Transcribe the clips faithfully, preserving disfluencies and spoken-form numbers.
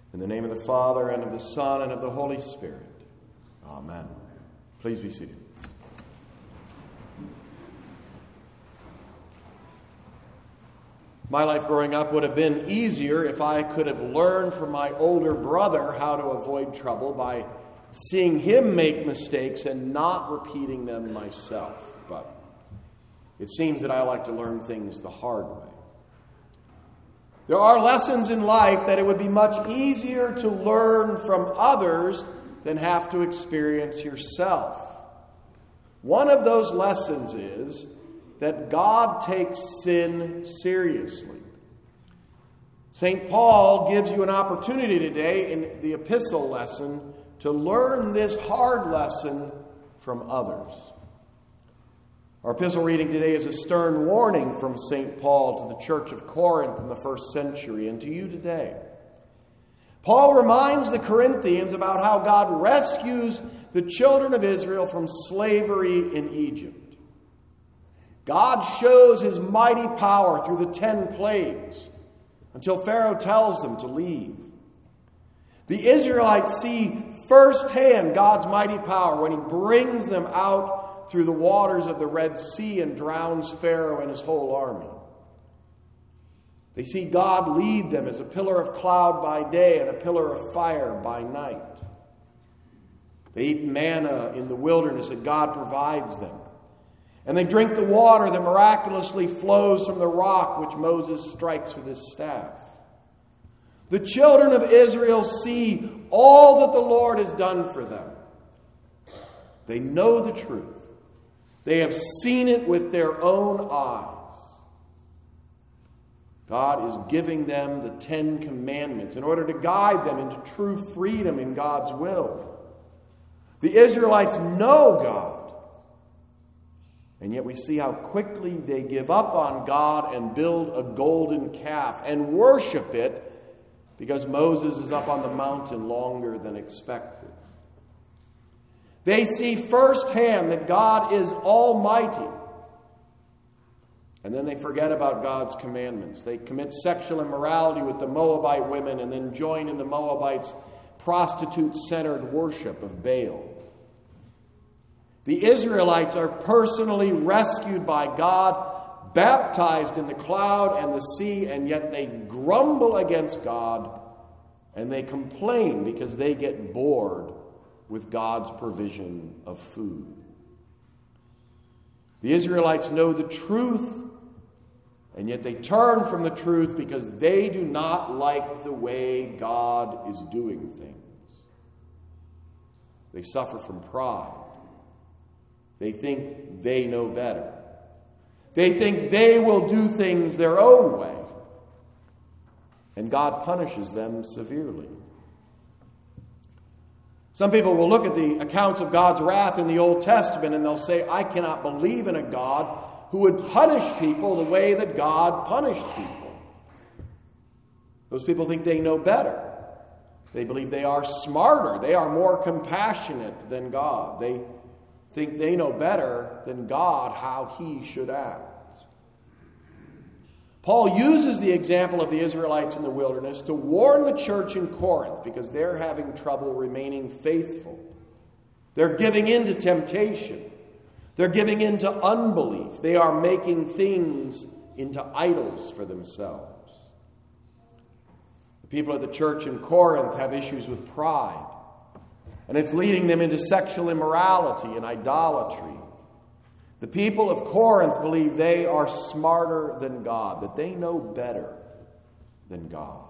In the name of the Father, and of the Son, and of the Holy Spirit. Amen. Please be seated. My life growing up would have been easier if I could have learned from my older brother how to avoid trouble by seeing him make mistakes and not repeating them myself. But it seems that I like to learn things the hard way. There are lessons in life that it would be much easier to learn from others than have to experience yourself. One of those lessons is that God takes sin seriously. Saint Paul gives you an opportunity today in the epistle lesson to learn this hard lesson from others. Our epistle reading today is a stern warning from Saint Paul to the church of Corinth in the first century and to you today. Paul reminds the Corinthians about how God rescues the children of Israel from slavery in Egypt. God shows his mighty power through the ten plagues until Pharaoh tells them to leave. The Israelites see firsthand God's mighty power when he brings them out through the waters of the Red Sea and drowns Pharaoh and his whole army. They see God lead them as a pillar of cloud by day and a pillar of fire by night. They eat manna in the wilderness that God provides them. And they drink the water that miraculously flows from the rock which Moses strikes with his staff. The children of Israel see all that the Lord has done for them. They know the truth. They have seen it with their own eyes. God is giving them the Ten Commandments in order to guide them into true freedom in God's will. The Israelites know God. And yet we see how quickly they give up on God and build a golden calf and worship it because Moses is up on the mountain longer than expected. They see firsthand that God is almighty. And then they forget about God's commandments. They commit sexual immorality with the Moabite women and then join in the Moabites' prostitute-centered worship of Baal. The Israelites are personally rescued by God, baptized in the cloud and the sea, and yet they grumble against God and they complain because they get bored with God's provision of food. The Israelites know the truth, and yet they turn from the truth because they do not like the way God is doing things. They suffer from pride. They think they know better. They think they will do things their own way. And God punishes them severely. Some people will look at the accounts of God's wrath in the Old Testament and they'll say, I cannot believe in a God who would punish people the way that God punished people. Those people think they know better. They believe they are smarter. They are more compassionate than God. They think they know better than God how he should act. Paul uses the example of the Israelites in the wilderness to warn the church in Corinth because they're having trouble remaining faithful. They're giving in to temptation. They're giving in to unbelief. They are making things into idols for themselves. The people of the church in Corinth have issues with pride, and it's leading them into sexual immorality and idolatry. The people of Corinth believe they are smarter than God, that they know better than God.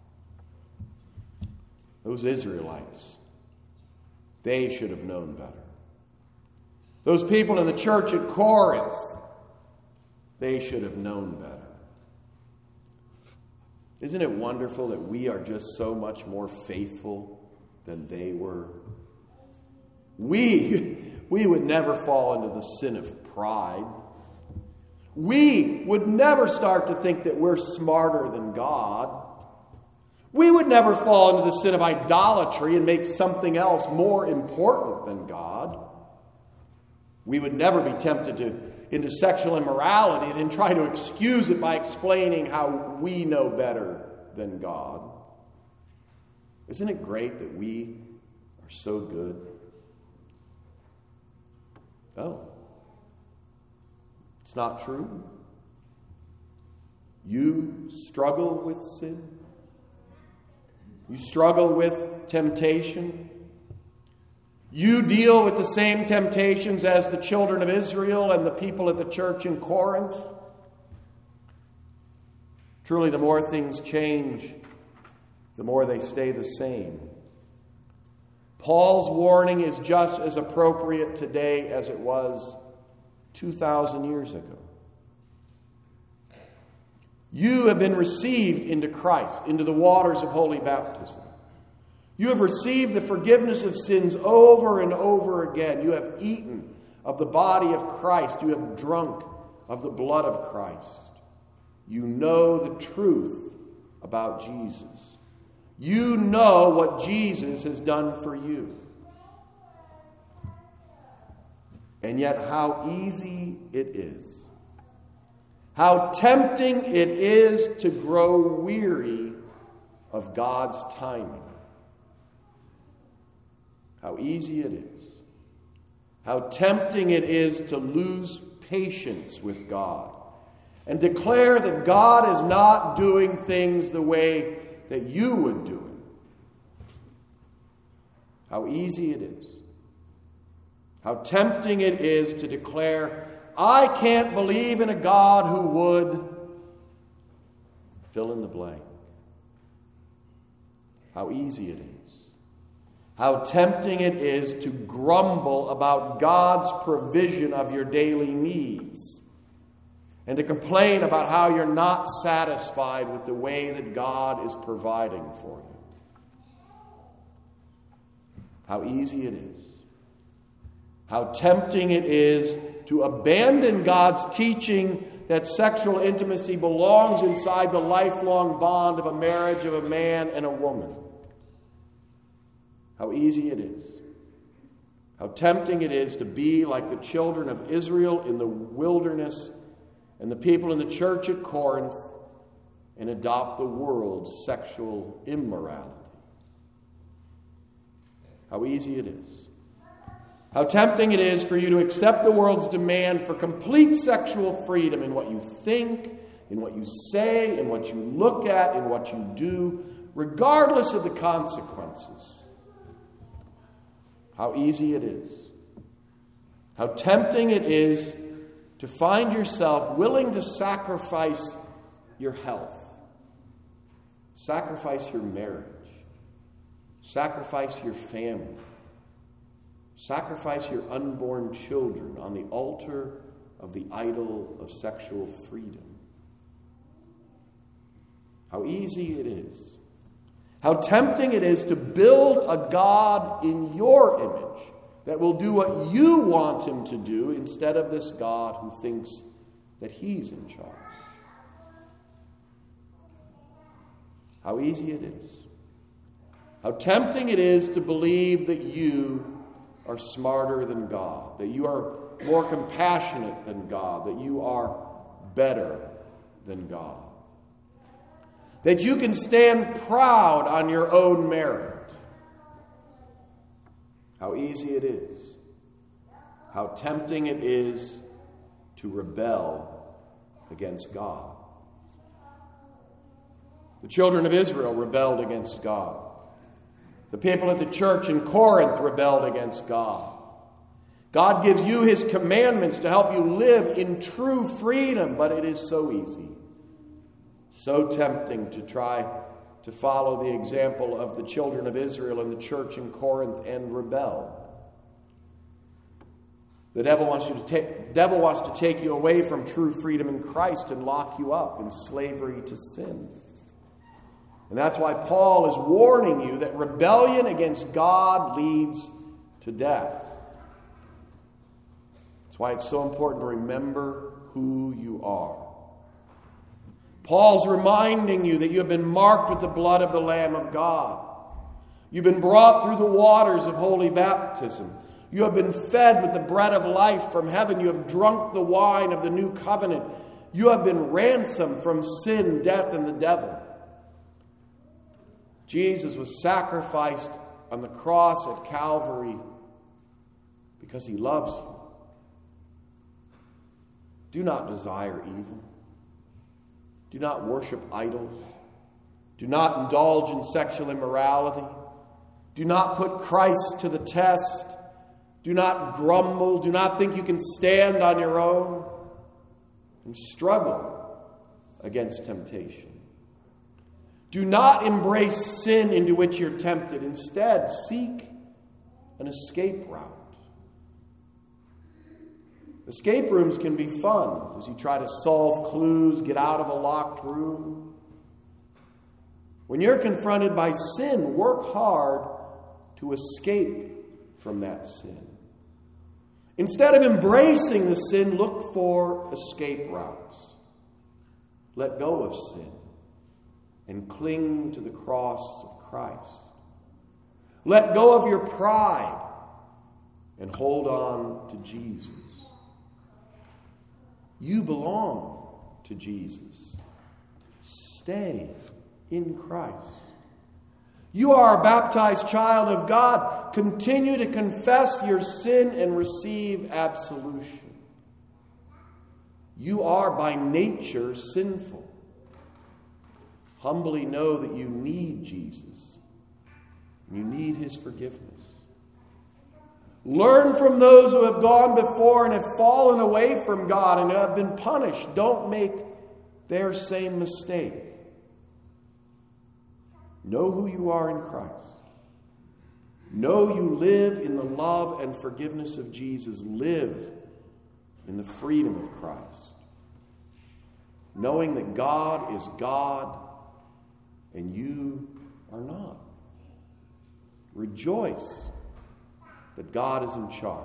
Those Israelites, they should have known better. Those people in the church at Corinth, they should have known better. Isn't it wonderful that we are just so much more faithful than they were? We, we would never fall into the sin of pride. We would never start to think that we're smarter than God. We would never fall into the sin of idolatry and make something else more important than God. We would never be tempted to, into sexual immorality and then try to excuse it by explaining how we know better than God. Isn't it great that we are so good? Oh, it's not true. You struggle with sin. You struggle with temptation. You deal with the same temptations as the children of Israel and the people at the church in Corinth. Truly, the more things change, the more they stay the same. Paul's warning is just as appropriate today as it was two thousand years ago. You have been received into Christ, into the waters of holy baptism. You have received the forgiveness of sins over and over again. You have eaten of the body of Christ. You have drunk of the blood of Christ. You know the truth about Jesus. You know what Jesus has done for you. And yet how easy it is. How tempting it is to grow weary of God's timing. How easy it is. How tempting it is to lose patience with God and declare that God is not doing things the way that you would do it. How easy it is. How tempting it is to declare, I can't believe in a God who would fill in the blank. How easy it is. How tempting it is to grumble about God's provision of your daily needs and to complain about how you're not satisfied with the way that God is providing for you. How easy it is. How tempting it is to abandon God's teaching that sexual intimacy belongs inside the lifelong bond of a marriage of a man and a woman. How easy it is. How tempting it is to be like the children of Israel in the wilderness and the people in the church at Corinth and adopt the world's sexual immorality. How easy it is. How tempting it is for you to accept the world's demand for complete sexual freedom in what you think, in what you say, in what you look at, in what you do, regardless of the consequences. How easy it is. How tempting it is to find yourself willing to sacrifice your health, sacrifice your marriage, sacrifice your family, sacrifice your unborn children on the altar of the idol of sexual freedom. How easy it is. How tempting it is to build a God in your image that will do what you want him to do instead of this God who thinks that he's in charge. How easy it is. How tempting it is to believe that you are smarter than God, that you are more compassionate than God, that you are better than God. That you can stand proud on your own merit. How easy it is. How tempting it is to rebel against God. The children of Israel rebelled against God. The people at the church in Corinth rebelled against God. God gives you his commandments to help you live in true freedom, but it is so easy. So tempting to try to follow the example of the children of Israel and the church in Corinth and rebel. The devil wants you to take, the devil wants to take you away from true freedom in Christ and lock you up in slavery to sin. And that's why Paul is warning you that rebellion against God leads to death. That's why it's so important to remember who you are. Paul's reminding you that you have been marked with the blood of the Lamb of God. You've been brought through the waters of holy baptism. You have been fed with the bread of life from heaven. You have drunk the wine of the new covenant. You have been ransomed from sin, death, and the devil. Jesus was sacrificed on the cross at Calvary because he loves you. Do not desire evil. Do not worship idols. Do not indulge in sexual immorality. Do not put Christ to the test. Do not grumble. Do not think you can stand on your own. And struggle against temptation. Do not embrace sin into which you're tempted. Instead, seek an escape route. Escape rooms can be fun as you try to solve clues, get out of a locked room. When you're confronted by sin, work hard to escape from that sin. Instead of embracing the sin, look for escape routes. Let go of sin and cling to the cross of Christ. Let go of your pride and hold on to Jesus. You belong to Jesus. Stay in Christ. You are a baptized child of God. Continue to confess your sin and receive absolution. You are by nature sinful. Humbly know that you need Jesus. You need his forgiveness. Learn from those who have gone before and have fallen away from God and have been punished. Don't make their same mistake. Know who you are in Christ. Know you live in the love and forgiveness of Jesus. Live in the freedom of Christ. Knowing that God is God and you are not. Rejoice that God is in charge.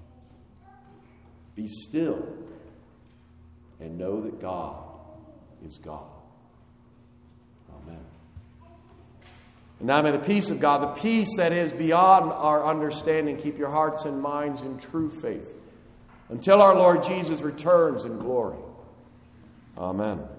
Be still and know that God is God. Amen. And now may the peace of God, the peace that is beyond our understanding, keep your hearts and minds in true faith until our Lord Jesus returns in glory. Amen.